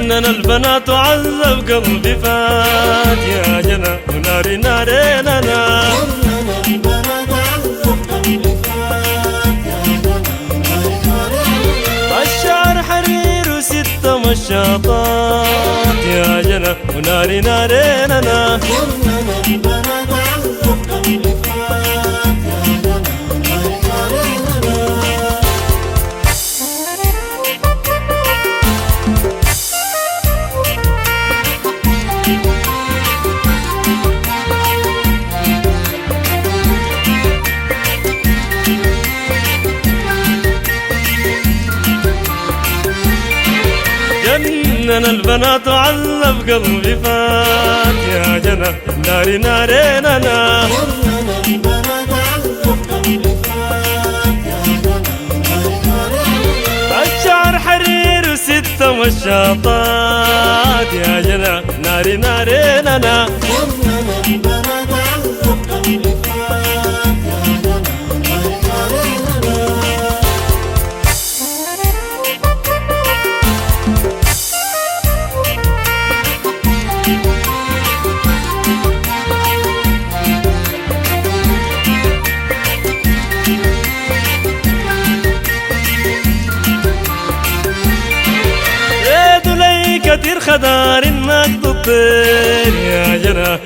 جنن البنات وعذب قلبي فات يا جنى وناري ناري لنا. الشعر حرير وستة مشاطات يا جنى وناري ناري لنا. جنن البنات وعذب قلبي فات يا جنى ناري ناري لنا. الشعر حرير وستة مشاطات يا جنى ناري ناري لنا. كتير خدار انك تطير يا جنى.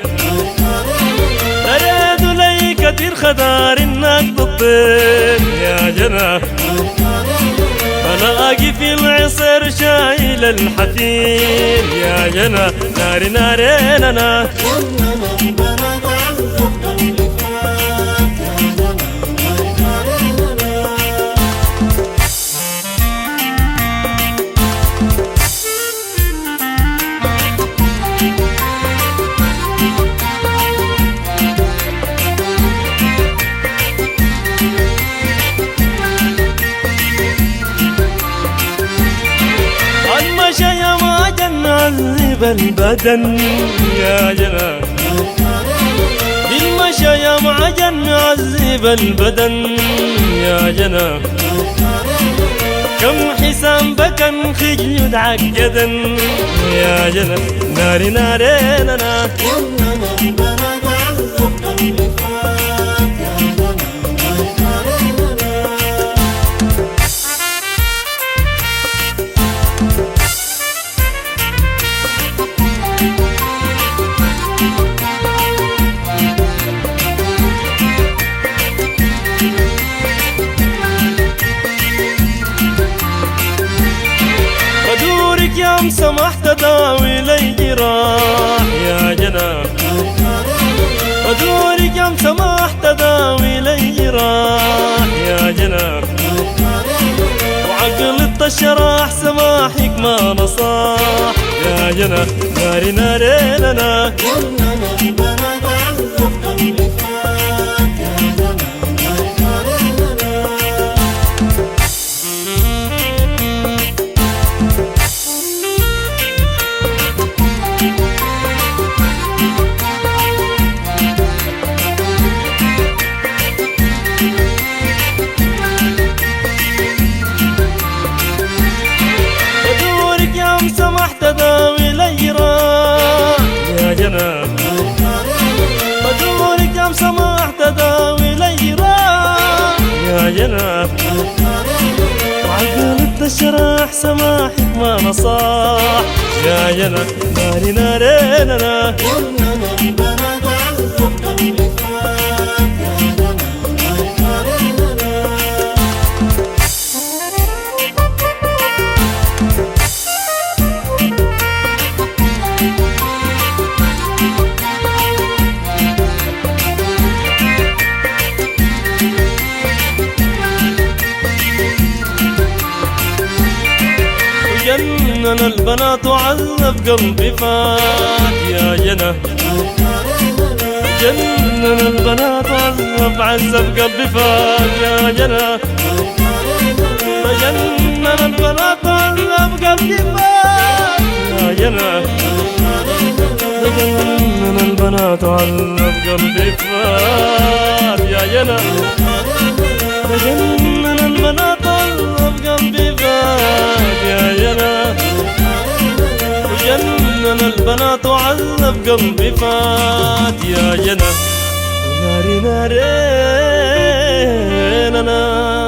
اريد لي كتير خدار انك تطير يا جنى. انا اجي في العصر شايل الحفير يا جنى ناري ناري لنا. المشي ما جنعذب البدن يا جنى. المشي ما جنعذب البدن يا جنى. كم حسام بكن خجل عجدا يا جنى ناري ناري لنا. يوم سمحت داوي لي جراح يا جنى. ودورك يوم سمحت داوي لي جراح يا جنى. وعقلت الشراح سماحك ما نصاح يا جنى ناري ناري لنا. سمحت داوي لي راح يا جنى. مجبورك يوم سمحت داوي لي راح يا جنى. وعقلت الشراح سماحك ما نصاح يا جنى ناري ناري لنا. جنن البنات وعذب قلبي فات يا جنى. جنن البنات وعذب قلبي فات يا جنى. جنن البنات وعذب قلبي فات يا جنى. جنن البنات وعذب قلبي فات يا جنى. جنن البنات وعذب قلبي فات يا جنى. بنات وعذب قلبي فات يا جنى ناري ناري نانا